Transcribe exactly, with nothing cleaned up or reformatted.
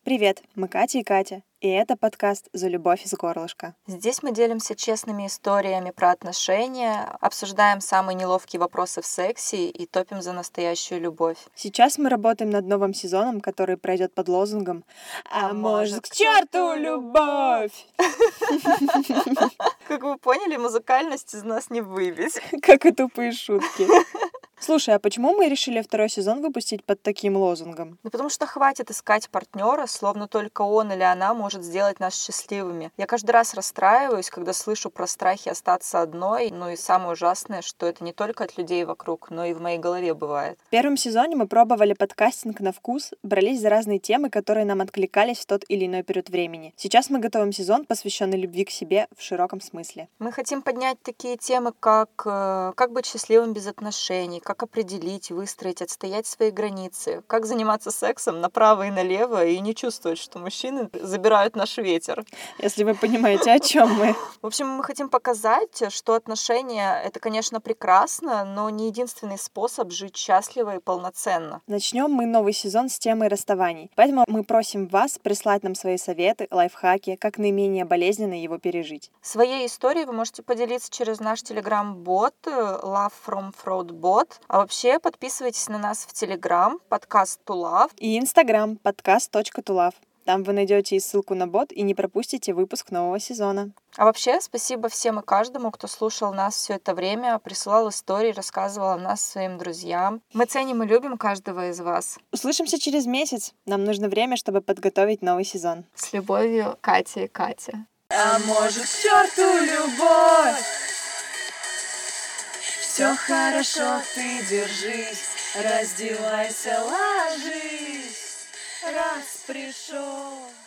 Привет, мы Катя и Катя, и это подкаст «За любовь из горлышка». Здесь мы делимся честными историями про отношения, обсуждаем самые неловкие вопросы в сексе и топим за настоящую любовь. Сейчас мы работаем над новым сезоном, который пройдет под лозунгом «А может, к черту любовь!» Как вы поняли, музыкальность из нас не выбить. Как и тупые шутки. Слушай, а почему мы решили второй сезон выпустить под таким лозунгом? Ну, потому что хватит искать партнера, словно только он или она может сделать нас счастливыми. Я каждый раз расстраиваюсь, когда слышу про страхи остаться одной. Ну и самое ужасное, что это не только от людей вокруг, но и в моей голове бывает. В первом сезоне мы пробовали подкастинг на вкус, брались за разные темы, которые нам откликались в тот или иной период времени. Сейчас мы готовим сезон, посвященный любви к себе в широком смысле. Мы хотим поднять такие темы, как э, как быть счастливым без отношений, как определить, выстроить, отстоять свои границы, как заниматься сексом направо и налево и не чувствовать, что мужчины забирают наш ветер. Если вы понимаете, о чем мы. В общем, мы хотим показать, что отношения — это, конечно, прекрасно, но не единственный способ жить счастливо и полноценно. Начнем мы новый сезон с темой расставаний. Поэтому мы просим вас прислать нам свои советы, лайфхаки, как наименее болезненно его пережить. Своей историей вы можете поделиться через наш телеграм-бот Love from Fraud Bot. А вообще подписывайтесь на нас в Телеграм, подкаст Тулав. И Инстаграм, подкаст точка тулав. Там вы найдете и ссылку на бот, и не пропустите выпуск нового сезона. А вообще, спасибо всем и каждому, кто слушал нас все это время, присылал истории, рассказывал о нас своим друзьям. Мы ценим и любим каждого из вас. Услышимся через месяц. Нам нужно время, чтобы подготовить новый сезон. С любовью, Катя и Катя. А может, к черту любовь! Все хорошо, ты держись, раздевайся, ложись, раз пришел.